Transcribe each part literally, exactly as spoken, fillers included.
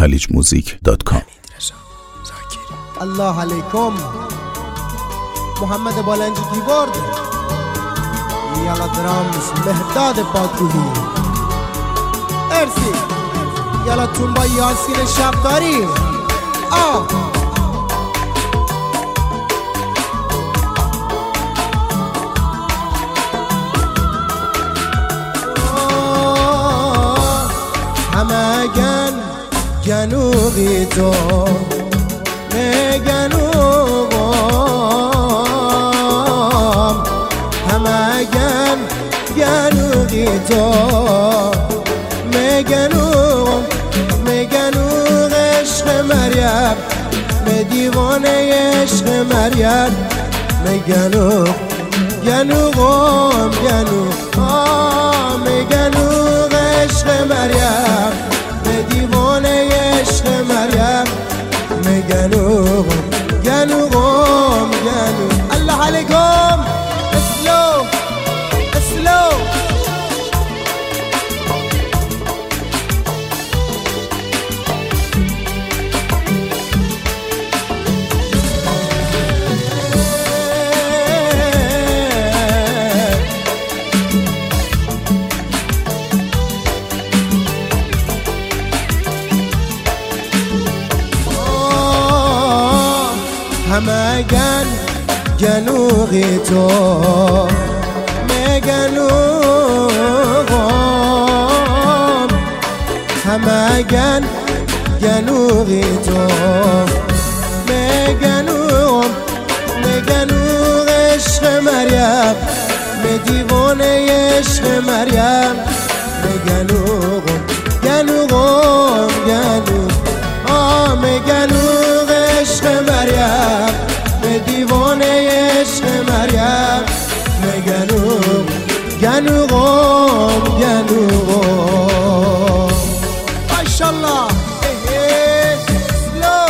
خلیج موزیک دات کام. الله علیکم محمد بالنجی کیبورد، یالا درامز مهداد پاکوهی، ارسی یالا تونبا یاسین شبداری. آه همگن گنوغی تو میگنوغم، همگن گنوغی تو میگنوغم، میگنوغ عشق مریم، می دیوانه عشق مریم، میگنوغ گنوغم گنوغ، آه میگنوغ عشق مریم، می دیوانه عشق مریم، میگنوغم گنوغم گنوغ. الله علیکم اسلو اسلو. همگن گنوغی تو میگنوغم، همگن گنوغی تو میگنوغم، میگنوغ عشق مریم، می دیوانه عشق مریم، میگنوغم گنوغم گنوغ، آه میگنوغ عشق مریم، می دیوانه عشق مریم، میگنوغ گنوغم گنوغم. ماشاءالله سلو.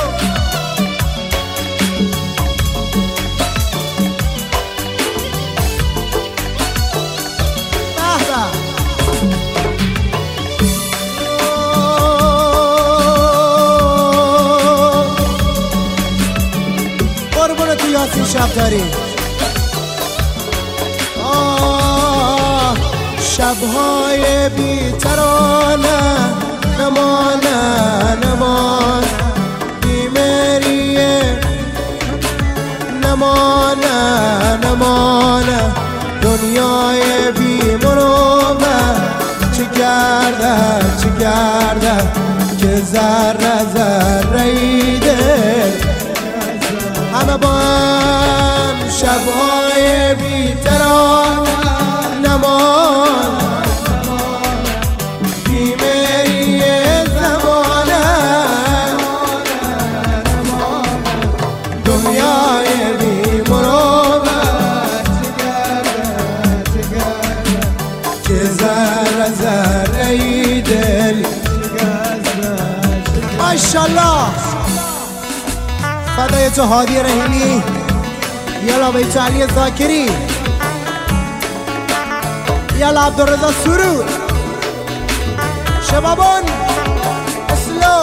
قربون تو یاسین شبداری. آه شبهای بی ترانه نمانه نمان، بیمریه نمانه نمانه، دنیای بی مرومه چه کرده چه کرده که ذره ذره ایده، همه با هم شبهای بی ترانه نمان، بیمری زمانه، دنیای بی مروت که ذره ذره ای دل. ماشاءالله فدای تو هادی رحیمی، یالا بیت علی ذاکری، یالا عبدالرضا سرور، شبابان اسلو.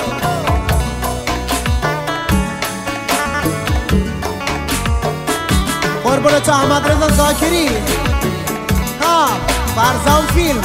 قربون تو احمد رضا ذاکری، ها فرزان فیلم.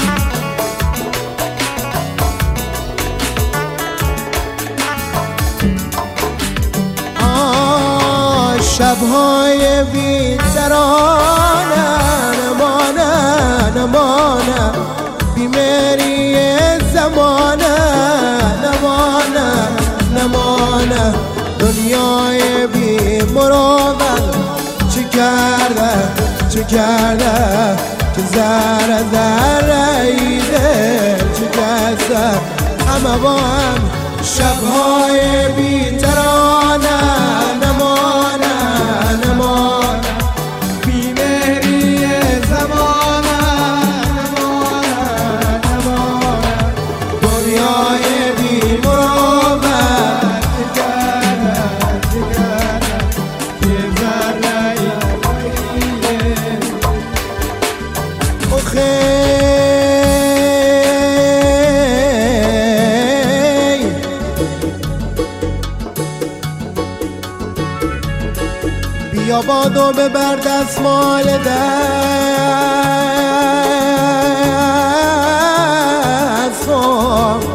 شبهای بی ترانه نمانه نمانه، بیمری زمانه نمانه نمانه، دنیای بی مروت چه کرده چه کرده که ذره ذره ایده چه کرده، همه با هم شبهای بی ترانه نمانه نمانه، بیمری زمانه نمانه نمانه، دنیای بی مروت چه کرده چه کرده که ذره ایده. خیلی بیا بادو ببر دستمال دستم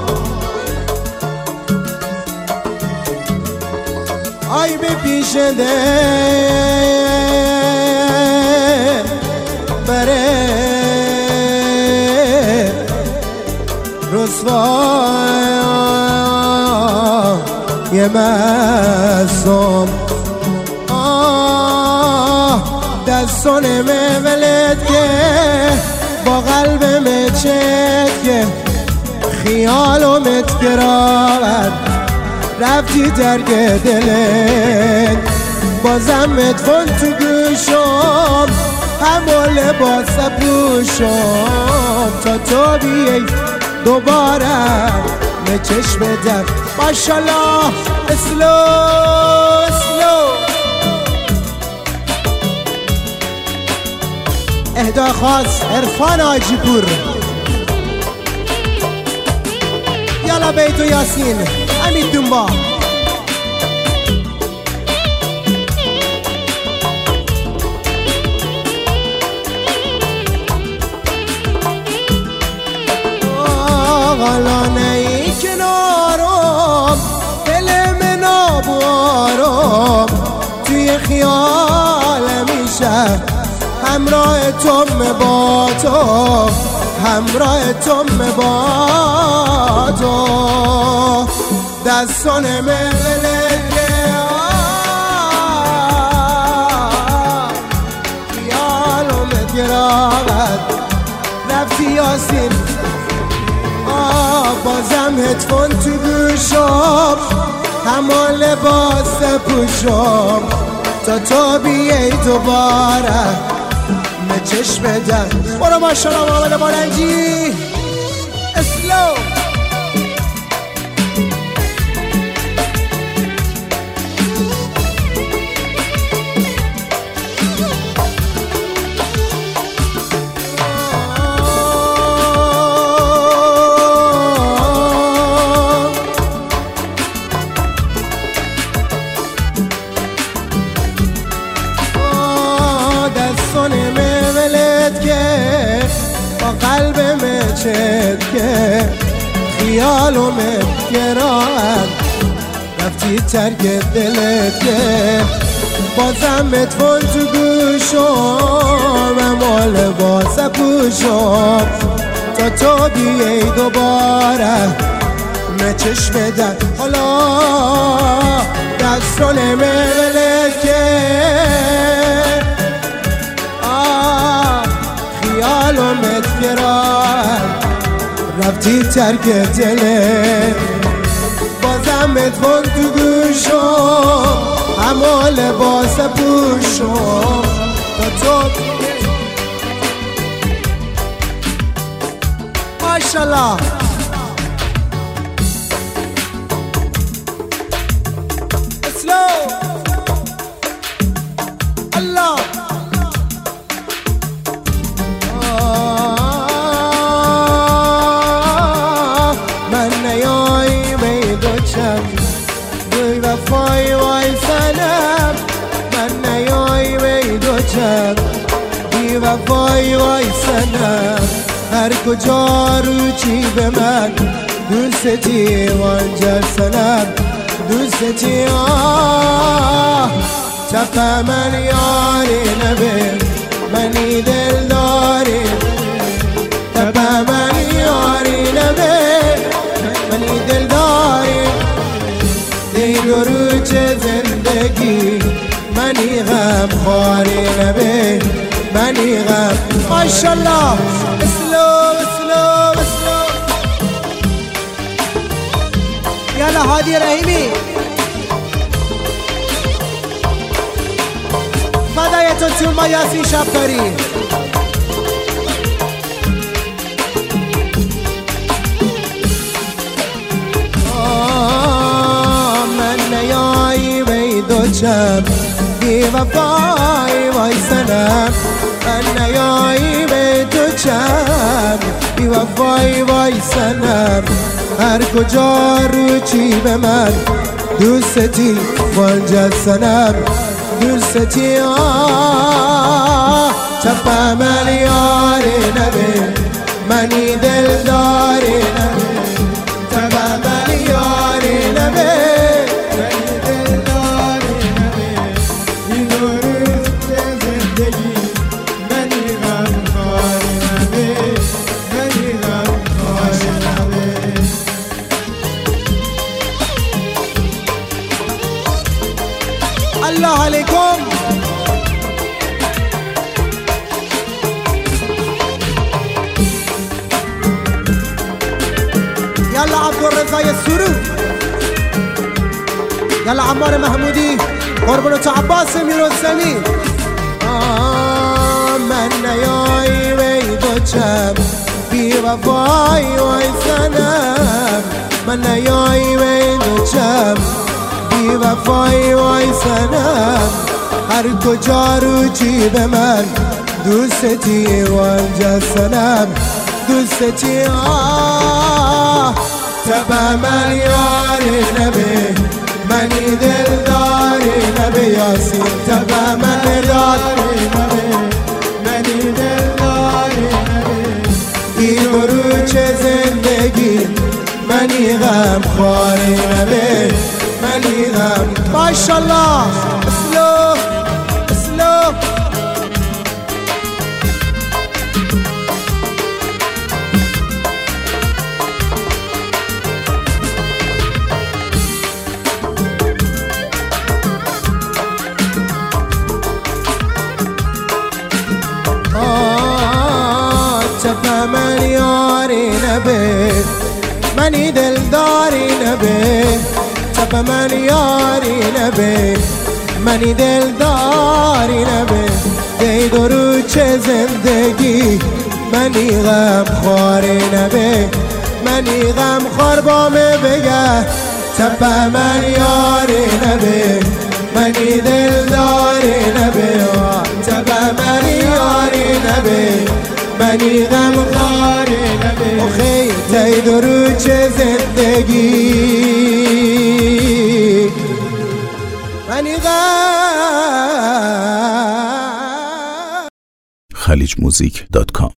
آی به پیش ده بره رسوای مستم آه دستان مولد که با قلبم چک که خیالمت گرابد رفتی درک دلت بازم اتفون تو گوشم همون لباس پوشم تا تو بیایی دوباره به چشم در ماشالله اسلو اسلو اهدا خاص عرفان حاجی پور یالا بیتو یاسین امید دنبا غلانه ای کنارم دلم نابارم توی خیال میشه همراه تو با تو همراه تو با تو دستان ملکه خیالم گرابد رفتی یاسین بازم هدفون تو گوشم همان لباس پوشم تا تو بیایی دوباره به چشم در برو ماشالله محمد بارنجی اسلو قلبم چت که خیالم گران رفتی ترک دلت که بازم اتفون تو گوشم اما لباس پوشم تا تو بیایی دوباره به چشم در حالا دستان ملکه خیالمت گران رفتی ترک دله بازم اتفون تو گوشم اما لباس پوشم تا تو ماشالله اسلو الله دوی وفای وای سنم من نیای وی دو چم بی وفای وای سنم هر کجا رو چی به من دوستی وانجر سنم دوستی آه چپ من یاری نبی منی دل داری چپ من یاری نبی منی دل داری دیگر چه زندگی منی غم خواری نبی منی غم ماشالله اسلو اسلو اسلو یالا هادی رحیمی فدایتون تون ما یاسین شبکاری چم بی وفای وای سنم من نیایی به تو چم بی وفای وای سنم هر کجا رو چی به من دوستی وانجا سنم دوستی آه چپا من یاری نبی منی دلداری نبی چپا من یاری نبی منی دلداری نبی این روز زندگی منی غمخواری نبی منی غمخواری نبی الله عليكم يلا عبد الرزاق السوري يلا عمار محمودي قربان عباس میرسمی من نیای وید چم بی وفای وای سنم من نیای وید چم بی وفای وای سنم هر کجا رو چی به من دوستی وانجا سنم دوستی آه تبا من یاری نبی منی دلداری نبی یاسین تبا من دلداری نبی منی دلداری نبی این روچ زندگی منی غم خواری نبی منی غم ماشالله اسلو اسلو چپا من یاری نبی منی دلداری نبی چپا من یاری نبی منی دلداری نبی دی درو چه زندگی منی غم خواری نبی منی غم خور با می بگه چپا من یاری نبی منی دلداری نبی چپا من یاری نبی منی غم خواری نبی اخی تی درو چه زندگی منی غم خلیج موزیک دات کام